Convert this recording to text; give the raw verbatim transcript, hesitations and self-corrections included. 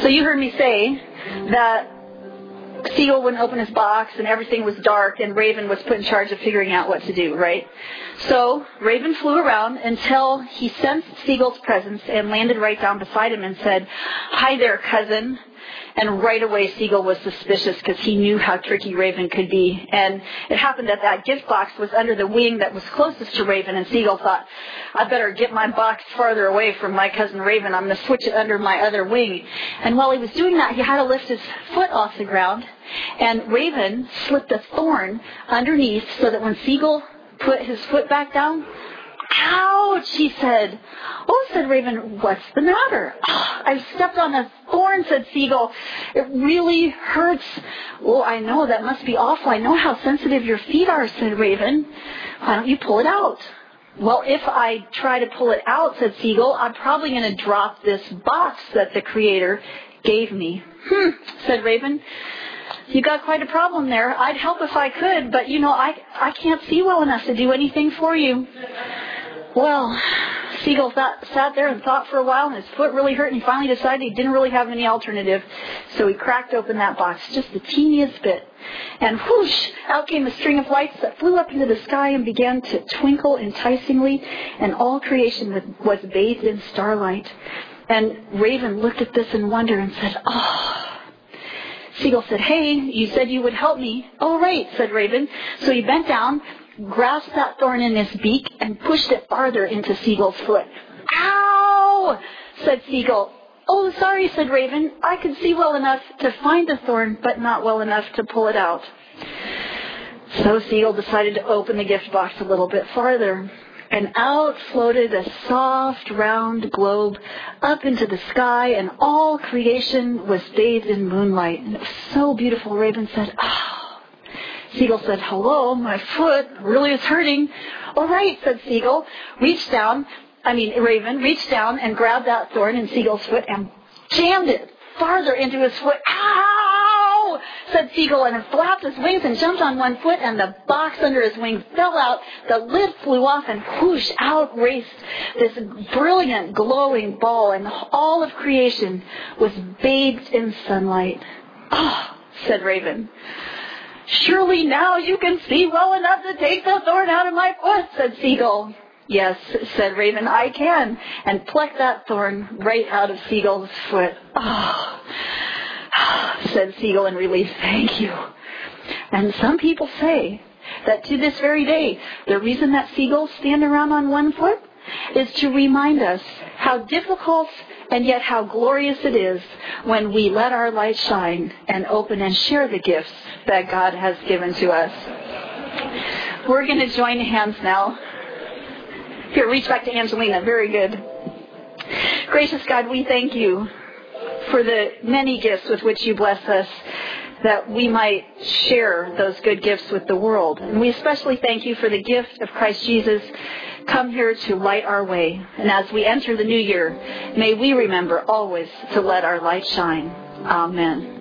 So you heard me say that Seagull wouldn't open his box and everything was dark and Raven was put in charge of figuring out what to do, right? So Raven flew around until he sensed Seagull's presence and landed right down beside him and said, "Hi there, cousin." And right away, Seagull was suspicious because he knew how tricky Raven could be. And it happened that that gift box was under the wing that was closest to Raven. And Seagull thought, I better get my box farther away from my cousin Raven. I'm going to switch it under my other wing. And while he was doing that, he had to lift his foot off the ground. And Raven slipped a thorn underneath so that when Seagull put his foot back down, "Ouch," he said. "Oh," said Raven, "what's the matter?" "Oh, I stepped on a thorn," said Seagull. "It really hurts." "Oh, I know, that must be awful. I know how sensitive your feet are," said Raven. "Why don't you pull it out?" "Well, if I try to pull it out," said Seagull, "I'm probably going to drop this box that the Creator gave me." "Hmm," said Raven. "You got quite a problem there. I'd help if I could, but, you know, I, I can't see well enough to do anything for you." Well, Seagull thought, sat there and thought for a while, and his foot really hurt, and he finally decided he didn't really have any alternative. So he cracked open that box just the teeniest bit. And whoosh, out came a string of lights that flew up into the sky and began to twinkle enticingly, and all creation was bathed in starlight. And Raven looked at this in wonder and said, "Oh." Seagull said, "Hey, you said you would help me." "Oh, right," said Raven. So he bent down, grasped that thorn in his beak, and pushed it farther into Seagull's foot. "Ow!" said Seagull. "Oh, sorry," said Raven. "I could see well enough to find the thorn, but not well enough to pull it out." So Seagull decided to open the gift box a little bit farther. And out floated a soft, round globe up into the sky, and all creation was bathed in moonlight. And it was so beautiful. Raven said, "Oh." Seagull said, "Hello, my foot really is hurting." "All right," said Seagull. Reached down, I mean, Raven reached down and grabbed that thorn in Seagull's foot and jammed it farther into his foot. "Ow!" said Seagull, and flapped his wings and jumped on one foot, and the box under his wing fell out. The lid flew off, and whoosh, out raced this brilliant, glowing ball, and all of creation was bathed in sunlight. "Oh," said Raven. "Surely now you can see well enough to take the thorn out of my foot," said Seagull. "Yes," said Raven, "I can," and plucked that thorn right out of Seagull's foot. "Oh," said Seagull in relief, "thank you." And some people say that to this very day, the reason that seagulls stand around on one foot is to remind us how difficult and yet how glorious it is when we let our light shine and open and share the gifts that God has given to us. We're going to join hands now. Here, reach back to Angelina. Very good. Gracious God, we thank you for the many gifts with which you bless us, that we might share those good gifts with the world. And we especially thank you for the gift of Christ Jesus, come here to light our way. And as we enter the new year, may we remember always to let our light shine. Amen.